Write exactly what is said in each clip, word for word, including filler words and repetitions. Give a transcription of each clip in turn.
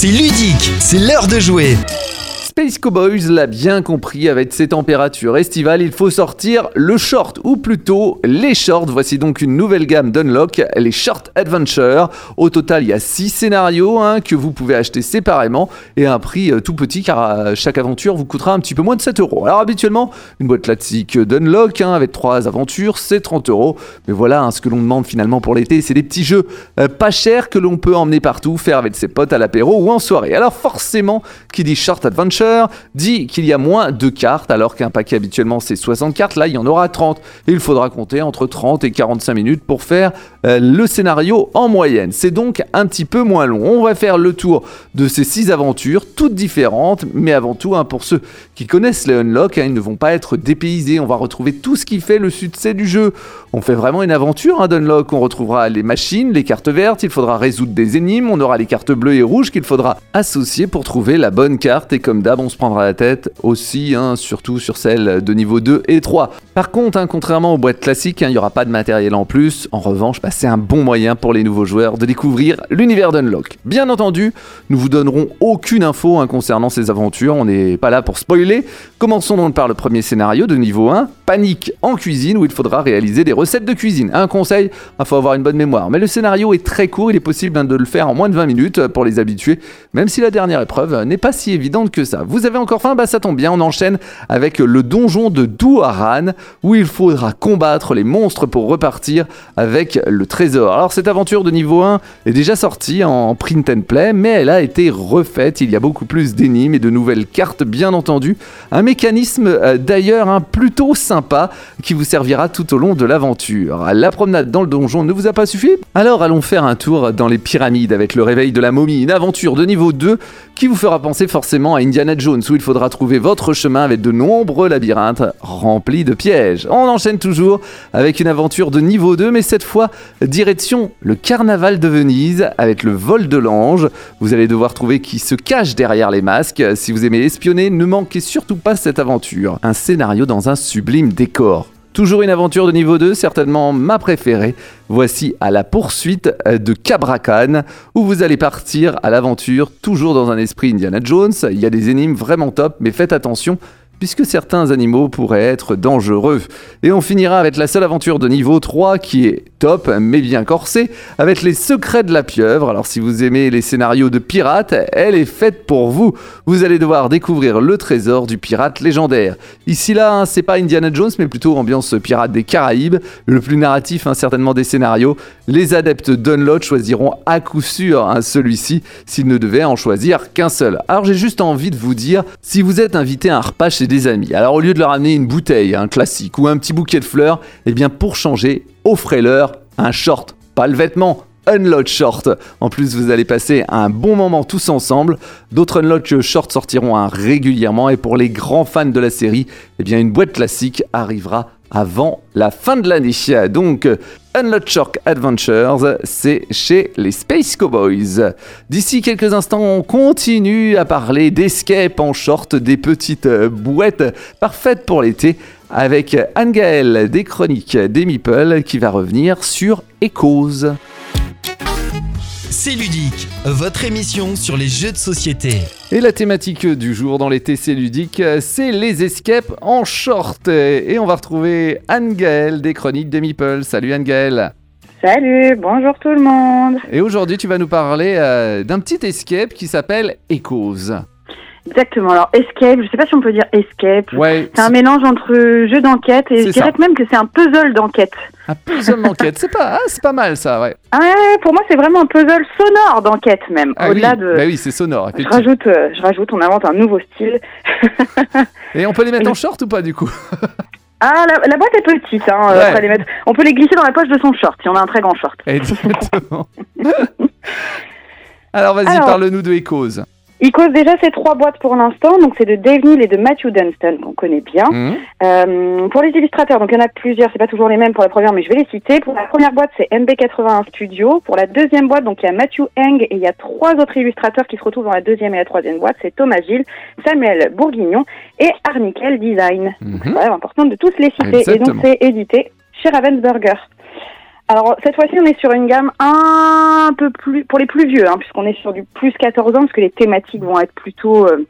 C'est ludique, c'est l'heure de jouer. Space Cowboys l'a bien compris, avec ces températures estivales, il faut sortir le short, ou plutôt les shorts. Voici donc une nouvelle gamme d'Unlock, les Short Adventure. Au total, il y a six scénarios hein, que vous pouvez acheter séparément et à un prix euh, tout petit car euh, chaque aventure vous coûtera un petit peu moins de sept euros. Alors habituellement, une boîte classique d'Unlock hein, avec trois aventures, c'est trente euros. Mais voilà, hein, ce que l'on demande finalement pour l'été, c'est des petits jeux euh, pas chers que l'on peut emmener partout, faire avec ses potes à l'apéro ou en soirée. Alors forcément, qui dit Short Adventure dit qu'il y a moins de cartes, alors qu'un paquet habituellement c'est soixante cartes, là il y en aura trente. Et il faudra compter entre trente et quarante-cinq minutes pour faire euh, le scénario en moyenne. C'est donc un petit peu moins long. On va faire le tour de ces six aventures, toutes différentes, mais avant tout, hein, pour ceux qui connaissent les Unlock, hein, ils ne vont pas être dépaysés. On va retrouver tout ce qui fait le succès du jeu. On fait vraiment une aventure hein, d'Unlock. On retrouvera les machines, les cartes vertes, il faudra résoudre des énigmes, on aura les cartes bleues et rouges qu'il faudra associer pour trouver la bonne carte. Et comme d'hab, on se prendra la tête aussi, hein, surtout sur celles de niveau deux et trois. Par contre, hein, contrairement aux boîtes classiques, hein, il n'y aura pas de matériel en plus. En revanche, bah, c'est un bon moyen pour les nouveaux joueurs de découvrir l'univers d'Unlock. Bien entendu, nous vous donnerons aucune info hein, concernant ces aventures. On n'est pas là pour spoiler. Commençons donc par le premier scénario de niveau un, Panique en cuisine, où il faudra réaliser des recettes de cuisine. Un conseil, il faut avoir une bonne mémoire. Mais le scénario est très court, il est possible hein, de le faire en moins de vingt minutes pour les habitués, même si la dernière épreuve n'est pas si évidente que ça. Vous avez encore faim? Bah ça tombe bien, on enchaîne avec le donjon de Douaran, où il faudra combattre les monstres pour repartir avec le trésor. Alors cette aventure de niveau un est déjà sortie en print and play, mais elle a été refaite. Il y a beaucoup plus d'énigmes et de nouvelles cartes, bien entendu. Un mécanisme euh, d'ailleurs hein, plutôt sympa qui vous servira tout au long de l'aventure. La promenade dans le donjon ne vous a pas suffi? Alors allons faire un tour dans les pyramides avec le réveil de la momie, une aventure de niveau deux qui vous fera penser forcément à Indiana Jones, où il faudra trouver votre chemin avec de nombreux labyrinthes remplis de pièges. On enchaîne toujours avec une aventure de niveau deux, mais cette fois direction le carnaval de Venise avec le vol de l'ange. Vous allez devoir trouver qui se cache derrière les masques. Si vous aimez espionner, ne manquez surtout pas cette aventure. Un scénario dans un sublime décor. Toujours une aventure de niveau deux, certainement ma préférée. Voici à la poursuite de Cabra Khan, où vous allez partir à l'aventure, toujours dans un esprit Indiana Jones. Il y a des énigmes vraiment top, mais faites attention, puisque certains animaux pourraient être dangereux. Et on finira avec la seule aventure de niveau trois qui est top, mais bien corsée, avec les secrets de la pieuvre. Alors si vous aimez les scénarios de pirates, elle est faite pour vous. Vous allez devoir découvrir le trésor du pirate légendaire. Ici là, hein, c'est pas Indiana Jones, mais plutôt ambiance pirate des Caraïbes. Le plus narratif, hein, certainement des scénarios. Les adeptes d'Unlock choisiront à coup sûr hein, celui-ci, s'ils ne devaient en choisir qu'un seul. Alors j'ai juste envie de vous dire, si vous êtes invité à un repas chez des amis, alors au lieu de leur amener une bouteille, un classique ou un petit bouquet de fleurs, eh bien pour changer, offrez-leur un short, pas le vêtement, Unlock Short. En plus, vous allez passer un bon moment tous ensemble. D'autres Unlock Short sortiront hein, régulièrement et pour les grands fans de la série, eh bien une boîte classique arrivera avant la fin de l'année. Donc, Unlock Short Adventures, c'est chez les Space Cowboys. D'ici quelques instants, on continue à parler d'escape en short, des petites boîtes parfaites pour l'été, avec Anne-Gaëlle des Chroniques des Meeples qui va revenir sur Echoes. C'est ludique, votre émission sur les jeux de société. Et la thématique du jour dans l'été c'est ludique, c'est les escapes en short. Et on va retrouver Anne-Gaëlle des Chroniques des Meeples. Salut Anne-Gaëlle. Salut, bonjour tout le monde. Et aujourd'hui tu vas nous parler euh, d'un petit escape qui s'appelle Echoes. Exactement, alors escape, je sais pas si on peut dire escape, ouais, c'est, c'est un mélange entre jeu d'enquête et je dirais même que c'est un puzzle d'enquête. Un puzzle d'enquête, c'est pas, ah, c'est pas mal ça, ouais. Ah ouais, pour moi c'est vraiment un puzzle sonore d'enquête même, ah, au-delà oui. de... Bah oui, c'est sonore, je rajoute, euh, je rajoute, on invente un nouveau style. Et on peut les mettre en short ou pas du coup? Ah, la, la boîte est petite, hein, ouais. euh, les mettre... on peut les glisser dans la poche de son short, si on a un très grand short. Exactement. Alors vas-y, Alors... parle-nous de Echoes. Echoes, déjà, c'est trois boîtes pour l'instant. Donc, c'est de Dave Neal et de Matthew Dunstan, qu'on connaît bien. Mmh. Euh, pour les illustrateurs, donc il y en a plusieurs. C'est pas toujours les mêmes pour la première, mais je vais les citer. Pour la première boîte, c'est M B quatre-vingt-un Studio. Pour la deuxième boîte, donc il y a Matthew Eng et il y a trois autres illustrateurs qui se retrouvent dans la deuxième et la troisième boîte. C'est Thomas Gilles, Samuel Bourguignon et Arnickel Design. Mmh. Donc, c'est quand même important de tous les citer. Exactement. Et donc, c'est édité chez Ravensburger. Alors cette fois-ci, on est sur une gamme un peu plus pour les plus vieux, hein, puisqu'on est sur du plus quatorze ans, parce que les thématiques vont être plutôt euh,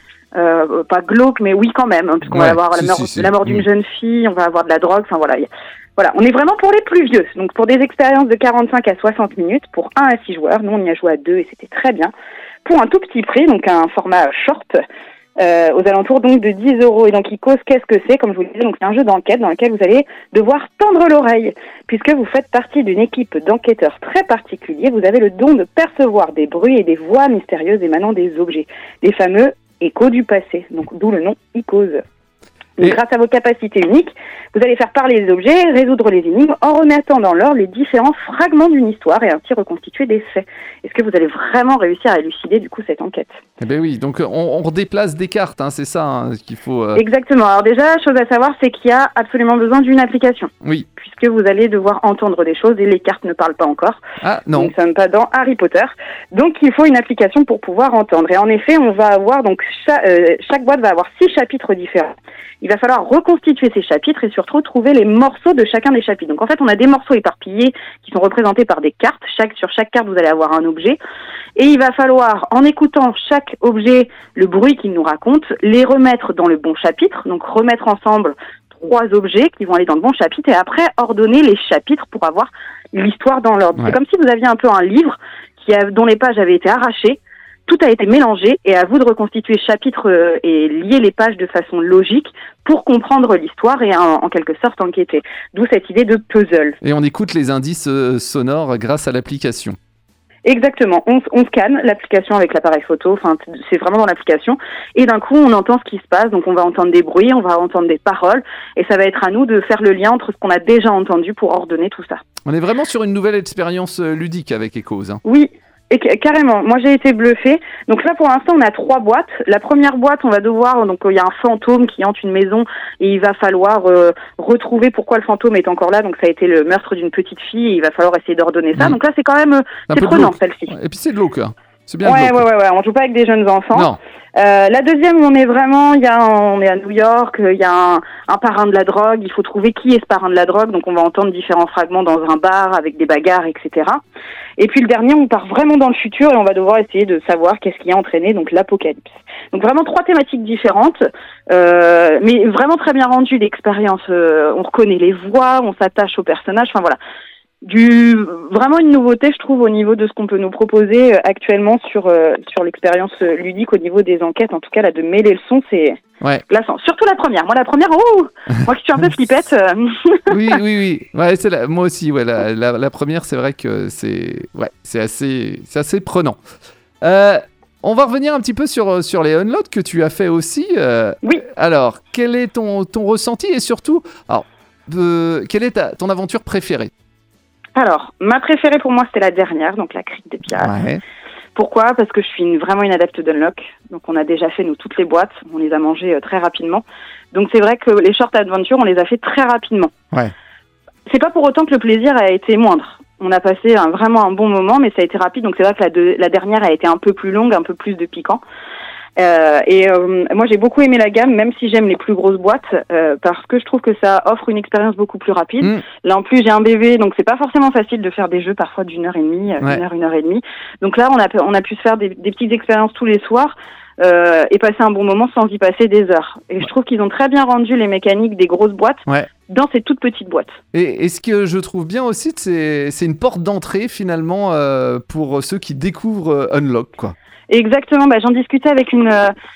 euh, pas glauques, mais oui quand même, hein, puisqu'on ouais, va avoir si, la mort, si, si. la mort d'une mmh. jeune fille, on va avoir de la drogue, enfin voilà. Y a, voilà, on est vraiment pour les plus vieux. Donc pour des expériences de quarante-cinq à soixante minutes, pour un à six joueurs, nous on y a joué à deux et c'était très bien. Pour un tout petit prix, donc un format short. Euh, aux alentours donc de dix euros. Et donc Icos, qu'est-ce que c'est? Comme je vous le disais, donc c'est un jeu d'enquête dans lequel vous allez devoir tendre l'oreille, puisque vous faites partie d'une équipe d'enquêteurs très particuliers. Vous avez le don de percevoir des bruits et des voix mystérieuses émanant des objets, des fameux échos du passé, donc d'où le nom Icos. Donc, grâce à vos capacités uniques, vous allez faire parler les objets, résoudre les énigmes, en remettant dans l'ordre les différents fragments d'une histoire et ainsi reconstituer des faits. Est-ce que vous allez vraiment réussir à élucider du coup cette enquête? Eh ben oui, donc on, on redéplace des cartes, hein, c'est ça hein, qu'il faut... Euh... Exactement. Alors déjà, chose à savoir, c'est qu'il y a absolument besoin d'une application. Oui. Puisque vous allez devoir entendre des choses et les cartes ne parlent pas encore. Ah non. Nous ne sommes pas dans Harry Potter. Donc il faut une application pour pouvoir entendre. Et en effet, on va avoir donc chaque, euh, chaque boîte va avoir six chapitres différents. Il va falloir reconstituer ces chapitres et surtout trouver les morceaux de chacun des chapitres. Donc en fait, on a des morceaux éparpillés qui sont représentés par des cartes. Chaque, sur chaque carte, vous allez avoir un objet. Et il va falloir, en écoutant chaque objet, le bruit qu'il nous raconte, les remettre dans le bon chapitre. Donc remettre ensemble trois objets qui vont aller dans le bon chapitre et après ordonner les chapitres pour avoir l'histoire dans l'ordre. Ouais. C'est comme si vous aviez un peu un livre qui a, dont les pages avaient été arrachées. Tout a été mélangé et à vous de reconstituer chapitre euh, et lier les pages de façon logique pour comprendre l'histoire et en, en quelque sorte enquêter. D'où cette idée de puzzle. Et on écoute les indices euh, sonores grâce à l'application. Exactement. On, on scanne l'application avec l'appareil photo. Enfin, c'est vraiment dans l'application. Et d'un coup, on entend ce qui se passe. Donc, on va entendre des bruits, on va entendre des paroles. Et ça va être à nous de faire le lien entre ce qu'on a déjà entendu pour ordonner tout ça. On est vraiment sur une nouvelle expérience ludique avec Icos. Hein. Oui. Et carrément, moi j'ai été bluffée. Donc là pour l'instant on a trois boîtes. La première boîte on va devoir, donc il y a un fantôme qui hante une maison et il va falloir euh, retrouver pourquoi le fantôme est encore là. Donc ça a été le meurtre d'une petite fille et il va falloir essayer d'ordonner ça. Mmh. Donc là c'est quand même, euh, c'est prenant celle-ci. Et puis c'est de l'eau quoi. C'est bien ouais, de l'eau. Ouais, ouais, ouais, on joue pas avec des jeunes enfants. Non. Euh, la deuxième, on est vraiment, il y a, on est à New York, il y a un, un parrain de la drogue, il faut trouver qui est ce parrain de la drogue, donc on va entendre différents fragments dans un bar avec des bagarres, et cetera. Et puis le dernier, on part vraiment dans le futur et on va devoir essayer de savoir qu'est-ce qui a entraîné donc l'apocalypse. Donc vraiment trois thématiques différentes, euh, mais vraiment très bien rendues, l'expérience, euh, on reconnaît les voix, on s'attache aux personnages, enfin voilà. Du vraiment une nouveauté je trouve au niveau de ce qu'on peut nous proposer euh, actuellement sur euh, sur l'expérience euh, ludique au niveau des enquêtes, en tout cas là de mêler le son c'est ouais. glaçant, surtout la première. Moi la première oh moi qui suis un peu flippette euh... oui oui oui ouais c'est la, moi aussi ouais la, la, la première c'est vrai que c'est ouais c'est assez c'est assez prenant. Euh, on va revenir un petit peu sur sur les unloads que tu as fait aussi. Euh, oui. Alors quel est ton ton ressenti et surtout alors euh, quelle est ta ton aventure préférée? Alors, ma préférée pour moi, c'était la dernière, donc la Crique des Pirates. Ouais. Pourquoi ? Parce que je suis une, vraiment une adepte d'Unlock. Donc, on a déjà fait, nous, toutes les boîtes. On les a mangées euh, très rapidement. Donc, c'est vrai que les short adventures, on les a fait très rapidement. Ouais. C'est pas pour autant que le plaisir a été moindre. On a passé un, vraiment un bon moment, mais ça a été rapide. Donc, c'est vrai que la, de, la dernière a été un peu plus longue, un peu plus de piquant. Euh, et euh, moi j'ai beaucoup aimé la gamme, même si j'aime les plus grosses boîtes, euh, parce que je trouve que ça offre une expérience beaucoup plus rapide. Mmh. Là en plus j'ai un bébé, donc c'est pas forcément facile de faire des jeux parfois d'une heure et demie, ouais. une heure, une heure et demie. Donc là on a on a pu se faire des, des petites expériences tous les soirs. Euh, et passer un bon moment sans y passer des heures. Et je trouve qu'ils ont très bien rendu les mécaniques des grosses boîtes ouais. dans ces toutes petites boîtes. Et, et ce que je trouve bien aussi, c'est, c'est une porte d'entrée finalement euh, pour ceux qui découvrent euh, Unlock, quoi. Exactement, bah, j'en discutais avec une,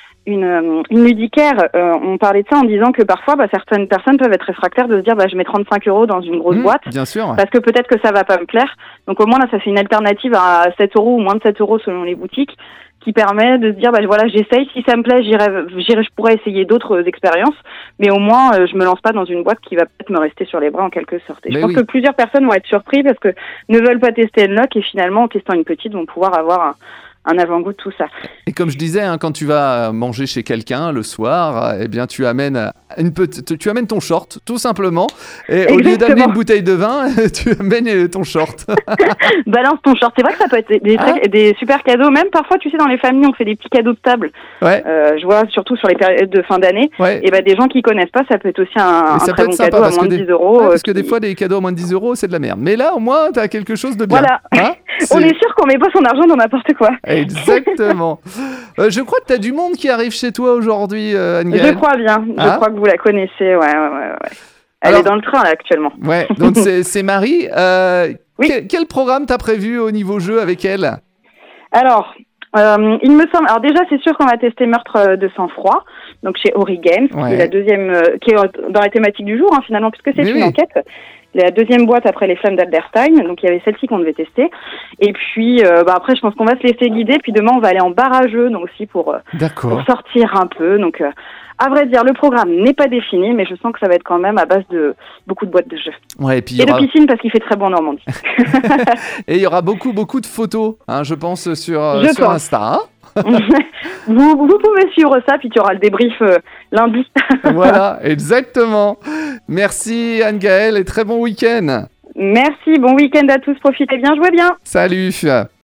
une, une ludicaire, euh, on parlait de ça en disant que parfois bah, certaines personnes peuvent être réfractaires de se dire bah, je mets trente-cinq euros dans une grosse mmh, boîte, bien sûr, ouais. parce que peut-être que ça va pas me plaire. Donc au moins là ça fait une alternative à sept euros ou moins de sept euros selon les boutiques, qui permet de se dire bah voilà j'essaye, si ça me plaît j'irai, j'irai je pourrais essayer d'autres expériences, mais au moins euh, je me lance pas dans une boîte qui va peut-être me rester sur les bras en quelque sorte. Et mais je pense oui. que plusieurs personnes vont être surpris parce que ne veulent pas tester Unlock et finalement en testant une petite vont pouvoir avoir un, un avant-goût de tout ça. Et comme je disais, hein, quand tu vas manger chez quelqu'un le soir, eh bien tu amènes une petite, tu amènes ton short tout simplement. Et Exactement. Au lieu d'amener une bouteille de vin, tu amènes ton short. Balance ton short. C'est vrai que ça peut être des, Ah. très- des super cadeaux. Même parfois, tu sais, dans les familles, on fait des petits cadeaux de table. Ouais, Euh, je vois surtout sur les périodes de fin d'année. ouais. Et ben des gens qui connaissent pas, ça peut être aussi un, Et un ça très peut bon être sympa cadeau à parce moins que de des- dix euros. Ouais, euh, parce que qui- des fois, des cadeaux à moins de dix euros, c'est de la merde. Mais là, au moins, tu as quelque chose de bien. Voilà. Hein On C'est- est sûr qu'on met pas son argent dans n'importe quoi. Exactement. Euh, je crois que tu as du monde qui arrive chez toi aujourd'hui, euh, Je Anne-Gaëlle. crois bien. Je Ah. crois que vous la connaissez. Ouais, ouais, ouais. ouais. Elle Alors- est dans le train là actuellement. Ouais, donc c'est c'est Marie. Euh, Oui. quel, quel programme t'as prévu au niveau jeu avec elle? Alors, euh, il me semble. Alors déjà, c'est sûr qu'on va tester Meurtre euh, de sang-froid, donc chez Ori Games, qui Ouais. est la deuxième, euh, qui est euh, dans la thématique du jour hein, finalement, puisque c'est Mais une oui. enquête. La deuxième boîte après les Flammes d'Alberstein, donc il y avait celle-ci qu'on devait tester. Et puis, euh, bah après, je pense qu'on va se laisser guider. Puis demain, on va aller en bar à jeu, donc aussi pour euh, D'accord. pour sortir un peu. Donc, euh, à vrai dire, le programme n'est pas défini, mais je sens que ça va être quand même à base de beaucoup de boîtes de jeux. Ouais, et puis il y Et de aura, piscine parce qu'il fait très bon en Normandie. et il y aura beaucoup, beaucoup de photos, hein, je pense, sur, euh, Je sur pense. Insta. hein. vous, vous pouvez suivre ça, puis tu auras le débrief euh, lundi. Voilà, exactement. Merci Anne-Gaëlle et très bon week-end. Merci, bon week-end à tous, profitez bien, jouez bien. Salut.